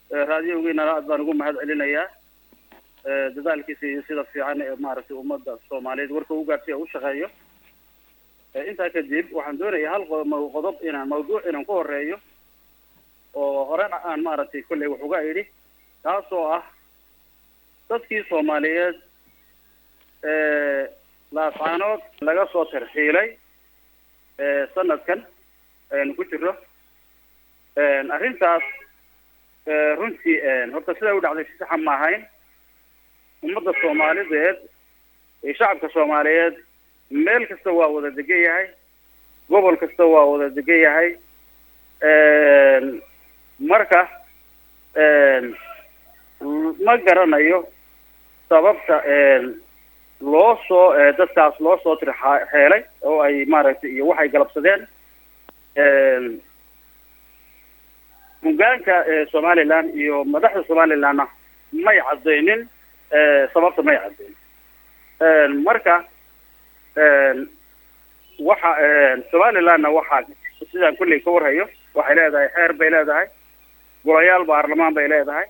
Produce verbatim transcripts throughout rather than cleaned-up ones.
raadiyogeena aad baan ugu mahad celinayaa dadaalkiisa iyo sida fiican ee maaragtay ummadda Soomaaliyeed warka u gaarsiyo u shaqeeyo inta kadib waxaan doonayaa hal qodob inaan mawduuc inaan ku horeeyo oo horena aan maaragtay kulay wax uga idhi taasoo ah dadkii Soomaaliyeed ee laascaanood laga soo tarxiilay ee sanadkan aynu ku jirro arrintaas runtii horta sida u dhacday si sax ma ahayn ummadda Soomaaliyeed ee shacabka Soomaaliyeed meel kasta waa wada degan yahay gobol kasta waa wada degan yahay marka ma garanayo sababta loo soo dadkaas loo soo tirxeelay oo ay maaragtay iyo waxay galabsadeen hogaanka Somaliland iyo madaxda Somaliland may cadeynin sababta may cadeynin marka waxa Somaliland waxa sidaan kulli ka warhayo waxay leedahay xeer bay leedahay golayaal baarlamaan bay leedahay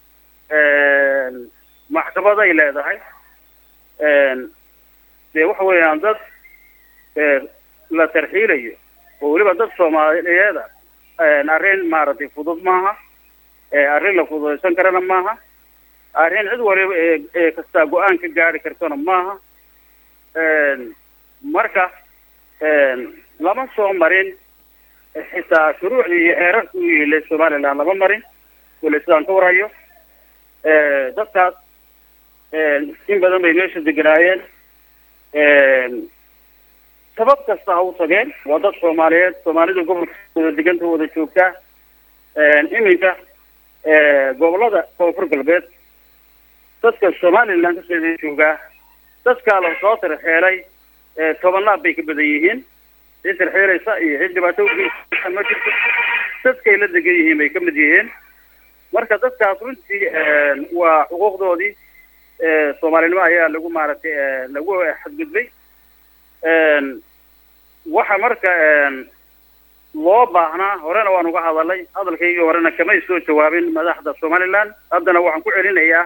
maxkamad ay leedahay ee waxa weeyaan dad la tarxiilayo oo waliba dad Soomaaliyeed arrin maaragtay fudud maaha arrin la fududeysan karana maaha arrin cid waliba ee kasta go'aan ka gaari kartona maaha marka lama soo marin xitaa shuruucdii iyo xeerarka u yeelay Somaliland lama marin wala sidaan ka warhayo dadkaas in badan bay meesha deganaayeen sabab kasta ha u tageen waa dad Soomaaliyeed Soomaalida gobolka wada deganta wada joogta iminka gobolada koonfur galbeed dadka Somaliland ka soo jooga dadka la soo tarxeelay tobanlaab bay ka badan yihiin inta xeeraysa iyo cid dhibaato ma jirto dadka la degan yihiin bay ka mid yihiin marka dadkaas runtii waa xuquuqdoodii Soomaalida ayaa lagu maaragtay lagu xadgudbay waxa marka loo baahnaa horena waan uga hadalay hadalkayga horena kama soo jawaabin madaxda Somaliland haddana waxaan ku celinayaa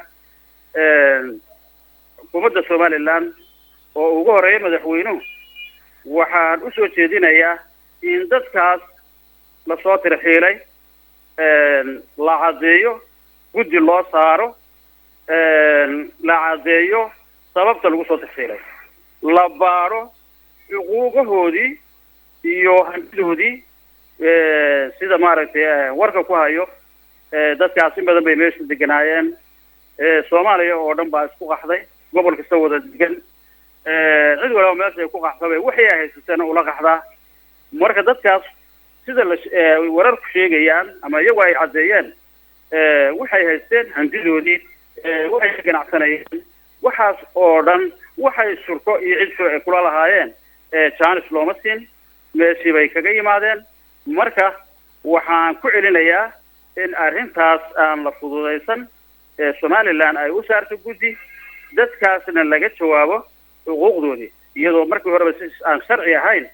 xukuumadda Somaliland oo ugu horeeyay madaxweynuhu waxaan u soo jeedinayaa in dadkaas la soo tirxiilay la cadeeyo guddi loo saaro la cadeeyo sababta lagu soo tirxiilay la baaro xuquuqahoodii iyo hantidoodii sida maaragtay warka ku hayo dadkaas in badan bay meesha deganaayeen Soomaaliya oo dhan baa isku qaxday gobol kasta wada degan cid walba meesha ku qaxday waxay haysteen ula qaxdaa marka dadkaas sida warar ku sheegayaan ama iyagu ay cadeeyeen waxay haysteen hantidoodii waxay ganacsanayeen waxaas oo dhan waxay surko iyo cid soo kula lahaayeen chance looma siin meeshii bay kaga yimaadeen marka waxaan ku celinayaa in arrintaas aan la fududeysan Somaliland ay u saarto guddi dadkaasna laga jawaabo xuquuqdoodii iyadoo markii horeba si aan sharci ahayn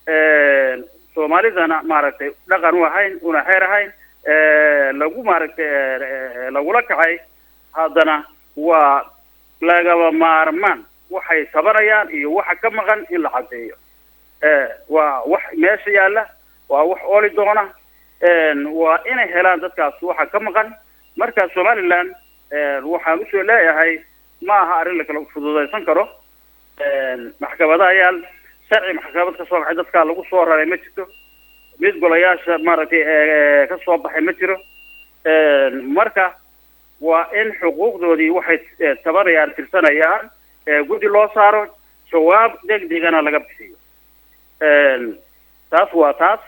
Soomaalidana maaragtay dhaqan u ahayn una xeer ahayn lagu maaragtay lagula kacay haddana waa lagaba maarmaan waxay sabarayaan iyo waxa ka maqan in la cadeeyo waa wax meesha yaala waa wax ooli doona waa inay helaan dadkaas waxa ka maqan marka Somaliland waxaan u soo leeyahay ma aha arrin la kala fududeysan karo maxkamadaha ayaa sharci maxkamad ka soo baxay dadka lagu soo raray ma jirto mid golayaasha maaragtay ka soo baxay ma jiro marka waa in xuquuqdoodii waxay tabarayaan tirsanayaan guddi loo saaro jawaab degdegana laga bixiyo taas waa taas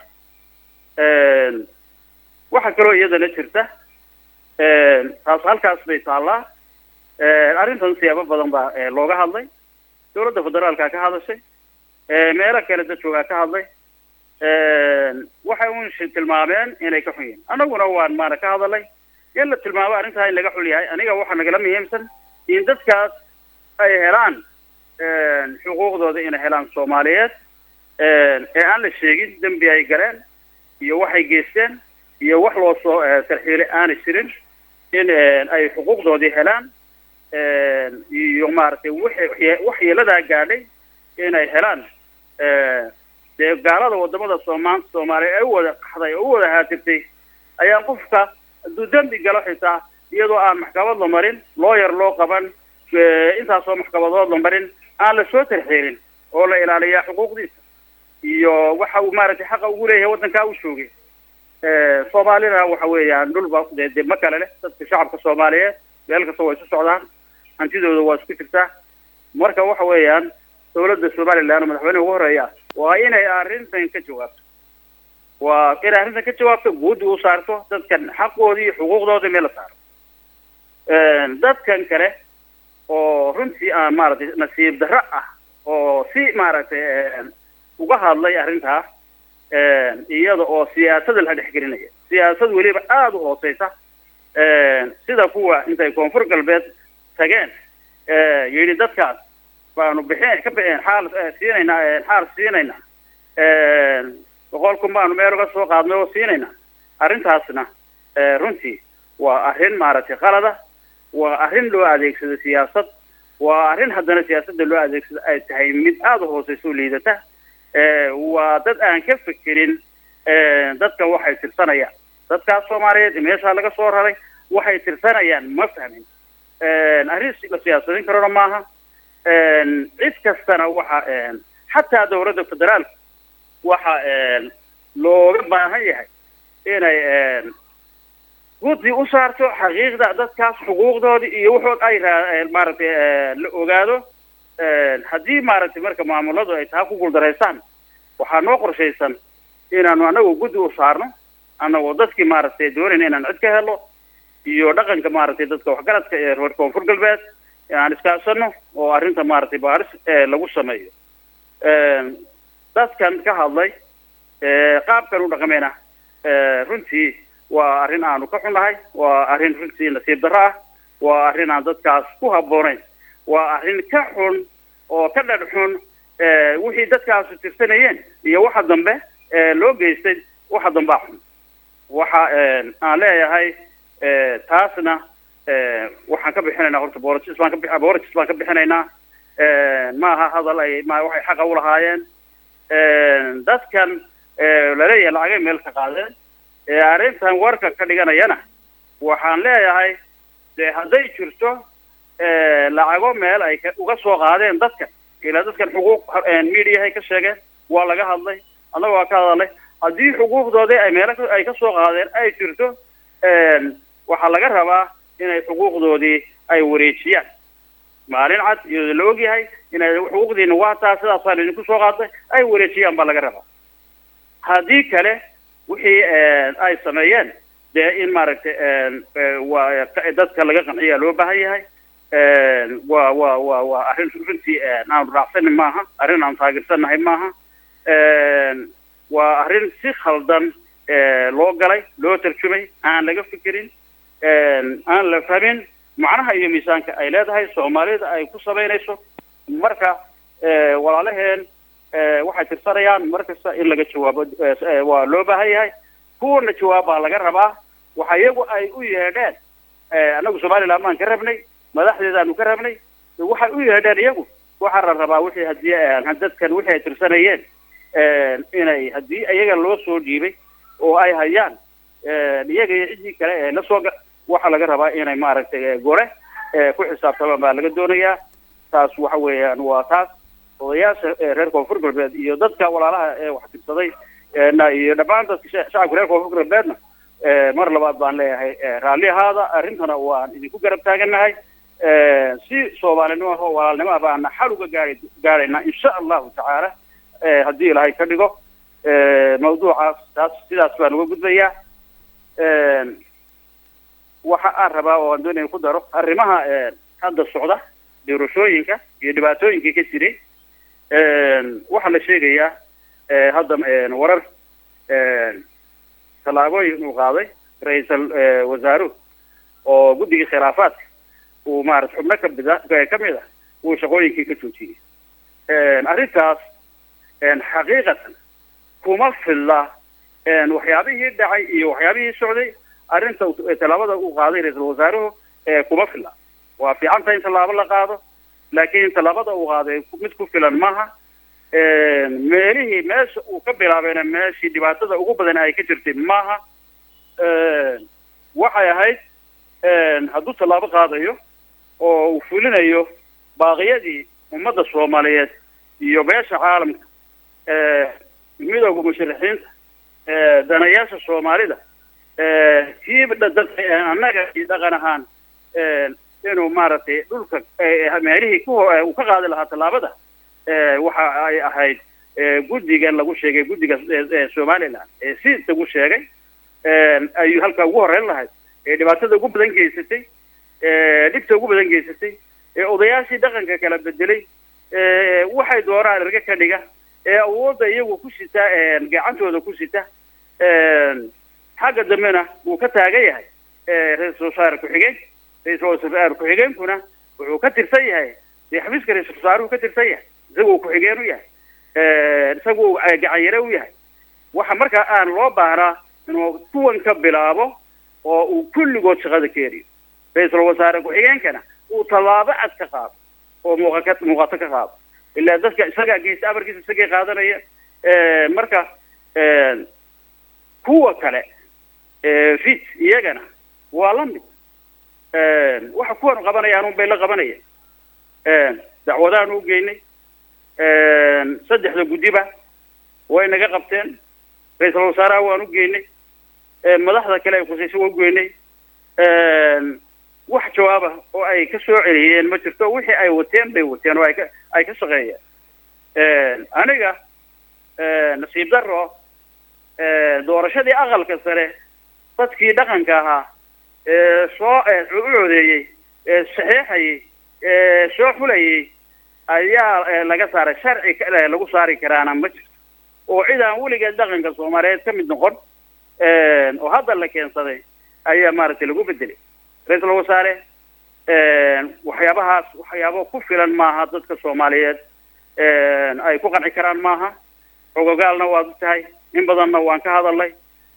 waxa kaloo iyadana jirta taas halkaas bay taallaa arrintan siyaabo badan baa looga hadlay dowladda federaalka ka hadashay meelo kale dad jooga ka hadlay waxay uun tilmaameen inay ka xun yihiin annaguna waan maana ka hadalay in la tilmaamo arrintaa in laga xul yahay aniga waxa nagala muhiimsan in dadkaas ay helaan xuquuqdooda inay helaan Soomaaliyeed ee aan la sheegin dambi ay galeen iyo waxay geysteen iyo wax loo soo tarxiilay aan jirin in ay xuquuqdoodii helaan iyo maaragtay waxyeeladaa gaadhay inay helaan dee gaalada wadamada soomaan soomaaliya ay u wada qaxday oo u wada haatirtay ayaan qofka hadduu dembi galo xitaa iyadoo aan maxkamad la marin looyar loo qaban intaasoo maxkamadood la marin aan la soo tarxeelin oo la ilaaliyaa xuquuqdiisa iyo waxa uu maaragtay xaqa ugu leeyahay waddankaa u joogay soomaalina waxa weeyaan dhulba dee ma kale leh dadka shacabka soomaaliyeed meel kasta way isu socdaan hantidooda waa isku jirtaa marka waxa weeyaan dawladda somaliland madaxweynaha ugu horeeya waa inay arrintan ka jawaabto waa inay arrintan ka jawaabto guudi u saarto dadkan xaqoodii iyo xuquuqdoodii meel la saaro dadkan kale oo runtii aan maaragtay nasiib darro ah oo si maaragtay uga hadlay arrintaa iyada oo siyaasada la dhexgelinaya siyaasad weliba aada u hooseysa sida kuwa intay koonfur galbeed tageen yidhi dadkaas baanu bixin ka bixin xaal siinaynaa xaal siinaynaa boqol kun baanu meel uga soo qaadnay oo siinaynaa arrintaasna runtii waa arrin maaragtay qalada waa arrin loo adeegsado siyaasad waa arrin haddana siyaasadda loo adeegsado ay tahay mid aada u hooseysa oo liidata waa dad aan ka fekerin dadkan waxay tirsanayaan dadkaas soomaaliyeed meeshaa laga soo raray waxay tirsanayaan ma fahmin arrin la siyaasadin karona maaha cid kastana waxa xataa dawladda federaalka waxa looga baahan yahay inay guddi u saarto xaqiiqda dadkaas xuquuqdoodii iyo wuxuu ay maaragtay la ogaado haddii maaragtay marka maamuladu ay taa ku guuldaraystaan waxaa noo qorshaysan inaanu anagu guddi u saarno anagoo dadkii maaragtay doonayna inaan cid ka helo iyo dhaqanka maaragtay dadka waxgaradka ee reer koonfur galbeed inaan iskaasano oo arrinta maaragtay baaris lagu sameeyo dadkan ka hadlay qaabkan u dhaqameyna runtii waa arrin aanu ka xunnahay waa arrin runtii nasiib darro ah waa arrin aan dadkaas ku habboonayn waa arrin ka xun oo ka dhadh xun wixii dadkaasu tirsanayeen iyo waxa dambe loo geystay waxa dambaa xun waxa aan leeyahay taasna waxaan ka bixinaynaa horta boorajis baan ka boorajis baan ka bixinaynaa maaha hadal ay ma waxay xaqa u lahaayeen dadkan laleeyahay lacagay meel ka qaadeen arrintan warka ka dhiganayana waxaan leeyahay dee hadday jirto lacago meel ay uga soo qaadeen dadkan ilaa dadkan xuquuq mediahay ka sheegeen waa laga hadlay annaga waa ka hadalay haddii xuquuqdoodii ay meel ay ka soo qaadeen ay jirto waxaa laga rabaa inay xuquuqdoodii ay wareejiyaan maalin cad iyadoo la ogyahay inay xuquuqdiina waa taa sidaasaan idinku soo qaaday ay wareejiyaan baa laga rabaa haddii kale wixii ay sameeyeen dee in maaragtay waa dadka laga qanciyaa loo baahan yahay waa waa waa waa arrin runtii aanu raacsanin maaha arrin aan taageersanahay maaha waa arrin si khaldan loo galay loo tarjumay aan laga fikirin aan la fahmin macnaha iyo miisaanka ay leedahay soomaalida ay ku samaynayso marka walaalaheen waxay tirsanayaan markasta in laga jawaabo waa loo baahan yahay kuwana jawaab baa laga rabaa waxa iyagu ay u yeedheen anagu somaliland maan ka rabnay madaxdeedaanu ka rabnay waxay u yeedheen iyagu waxaa la rabaa wixii haddii dadkan wixii ay tirsanayeen inay haddii iyaga loo soo dhiibay oo ay hayaan iyaga iyo ciddii kale ee lasoo waxaa laga rabaa inay maaragtay gore ku xisaabtamaan baa laga doonayaa taas waxa weeyaan waa taas odayaasha reer koonfur galbeed iyo dadka walaalaha ee wax tirsaday iyo dhammaan dadka shacabka reer koonfur galbeedna mar labaad baan leeyahay raalli ahaada arrintana waan idinku garab taagannahay si soomaalinimo ah oo walaalnimo ah baana xal uga gaari gaaraynaa insha allahu tacaala haddii ilaahay ka dhigo mawduucaas taas sidaas baan uga gudbayaa waxa aan rabaa oo aan doonaya ku daro arrimaha hadda socda doorashooyinka iyo dhibaatooyinkii ka jiray waxaa la sheegayaa hadda warar tallaabooyin uu qaaday ra-iisal wasaaruhu oo guddigii khilaafaadka uu maarata xubno kabida ka mid ah uu shaqooyinkii ka joojiyey arrintaas xaqiiqatan kuma filla waxyaabihii dhacay iyo waxyaabihii socday arrinta talaabada uu qaaday ra'iisul wasaaruhu ee kuma fila waa fiicanta in talaabo la qaado laakiin talaabada uu qaaday mid ku filan maaha meelihii meesha uu ka bilaabayna meeshii dhibaatada ugu badan ay ka jirtay maaha waxay ahayd hadduu tallaabo qaadayo oo uu fulinayo baaqiyadii ummadda Soomaaliyeed iyo beesha caalamka midowga musharaxiinta danayaasha Soomaalida kiib dadka annaga dhaqan ahaan inuu maaragtay dhulka meelihii ku uu ka qaadi lahaa tallaabada waxa ay ahayd guddigan lagu sheegay guddiga Soomaaliland ee si lagu sheegay ayuu halka ugu horeyn lahayd ee dhibaatada ugu badan geysatay ee dhibta ugu badan geysatay ee odayaashii dhaqanka kala bedelay ee waxay dooraan erga ka dhiga ee awoodda iyagu ku sita ee gacantooda ku sita ee xagga dambena uu ka taagan yahay ee ra'iisul wasaare ku xigeen ra'iisul wasaare ku xigeenkuna wuxuu ka tirsan yahay xafiiska ra'iisul wasaaruhu ka tirsan yahay isagoo ku xigeen u yahay ee isagoo gacan yare u yahay waxa markaa aan loo baahnaa inuu kuwan ka bilaabo oo uu kulligood shaqada keeriyo ra'iisul wasaare ku xigeenkana uu tallaabo cad ka qaado oo muuqata muuqata ka qaado ilaa dadka isaga gees amarkiisa isaga qaadanaya ee marka ee kuwa kale ee fit iyagana waa la mid ee waxa kuwan qabanayaan oo bay la qabanayaan ee dacwadaan u geynay ee saddexda gudiba way naga qabteen ra'iisul wasaaraha waan u geynay ee madaxda kale ay khusayso u geynay ee wax jawaab ah oo ay ka soo celiyeen ma jirto wixii ay wateen bay wateen oo ay ka ay ka shaqeeyeen ee aniga ee nasiib darro ee doorashadii aqalka sare dadkii dhaqanka ahaa ee soo cuudeeyay ee saxiixay ee soo xulayay ayaa laga saaray sharci lagu saari karaana ma jirto oo cidaan weligeed dhaqanka Soomaaliyeed ka mid noqon ee oo hadda la keensaday ayaa maaragtay lagu bedelay ra'iisul wasaare ee waxyaabahaas waxyaabo ku filan maaha dadka Soomaaliyeed ee ay ku qanci karaan maaha ogogaalna waa tahay in badanna waan ka hadalnay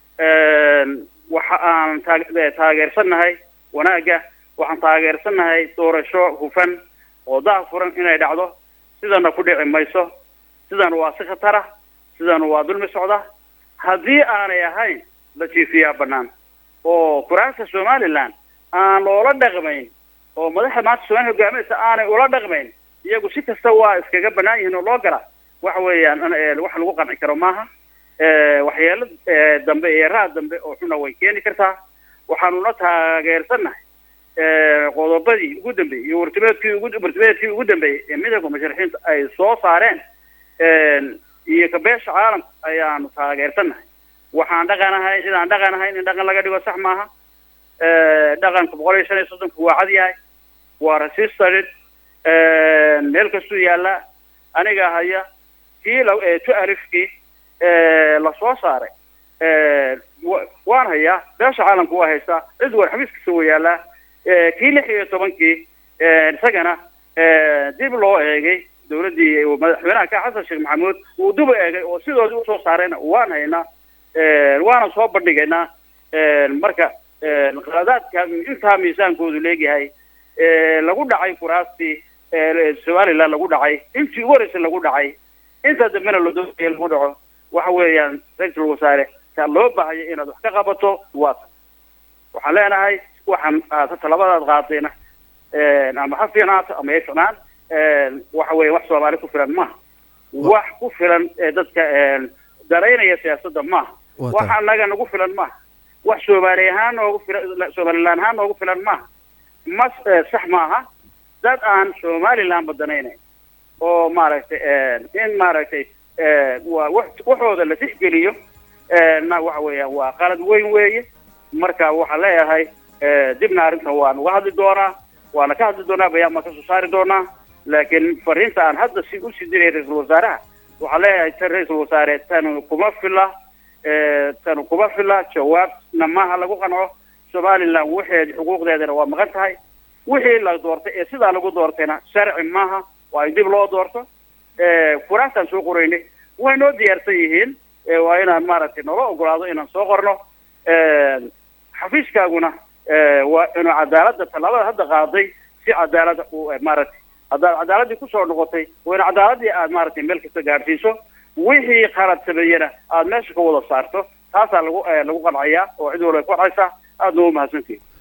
ee waxa aan taageersanahay wanaaga waxaan taageersanahay doorasho hufan oo daahfuran inay dhacdo sidana ku dhici mayso sidana waa si khatar ah sidana waa dulmi socda haddii aanay ahayn la jiifiyaa bannaan oo kuraasta Somaliland aan loola dhaqmayn oo madaxa maanta Soomaaliya hogaaminaysa aanay ula dhaqmayn iyagu si kasta waa iskaga bannaan yihiin oo loo gala waxa weeyaan wax lagu qanci karo maaha ee waxyeelada dambe ee raad dambe oo xuna way keeni kartaa waxaanu la taageersanahay ee qodobadii ugu dambeeyay iyo wartimeedkii ugu wartimeedkii ugu dambeeyay ee midowga musharaxiinta ay soo saareen ee iyo ka beesha caalamka ayaanu taageersanahay waxaan dhaqanahay sidaan dhaqanahay in dhaqan laga dhigo sax maaha ee dhaqanka boqol iyo shan iyo soddon waa cad yahay waa resisted ee meel kastuu yaala aniga haya kii la ee tu'alifkii ee la soo saaray ee waan hayaa beesha caalamku waa haysta cid war xafiiskiisa waa yaala ee kii lix iyo tobankii ee isagana ee dib loo eegay dawladii madaxweynaha ka Xasan Sheekh Maxamuud uu dib u eegay oo sidoodii u soo saareen waan haynaa ee waana soo bandhigaynaa ee marka ee qadaadka inta miisaankoodu leeyahay ee lagu dhacay kuraastii ee Soomaaliland lagu dhacay intii wareys lagu dhacay inta dambena loo doonay lagu dhaco waxa weeyaan ra'iisul wasaare ka loo baahay inaad wax ka qabato waa waxaan leenahay waxaan talabadaad qaadayna ee ama xafiinaata ama yeeshaan ee waxa weey wax Soomaali ku filan ma wax ku filan dadka ee dareynaya siyaasadda ma waxa naga nagu filan ma wax Soomaali ahaan oo filan Soomaaliland ahaan oo filan ma mas sax maaha dad aan Soomaaliland badanaynay oo maaragtay ee in maaragtay ee waxooda la tixgeliyo ee na waxa weeyaan waa qalad weyn weeye marka waxa leeyahay ee dibna arrinta waan uga hadli doonaa waana ka hadli doonaa bayaan ma ka soo saari doonaa laakiin fariinta aan hadda si u sidii ra'iisul wasaaraha waxa leeyahay ra'iisul wasaare tan kuma filla ee tan kuma filla jawaabna maaha lagu qanco Somaliland waxay xuquuqdeedana waa maqan tahay wixii la doortay ee sida lagu doortayna sharci maaha waa dib loo doorto ee kuraastan soo qoraynay way noo diyaarsan yihiin ee waa inaan maaragtay nolo ogolaado inaan soo qorno ee xafiiskaaguna waa inuu cadaaladda tallaabada hadda qaaday si cadaalada uu maaragtay haddaad cadaaladii kusoo noqotay waa in cadaaladii aad maaragtay meel kasta gaadhsiiso wixii qalad sameeyana aad meesha ka wada saarto taasaa lagu lagu qanciyaa oo cid walba ku qancaysaa aadna u mahadsantihin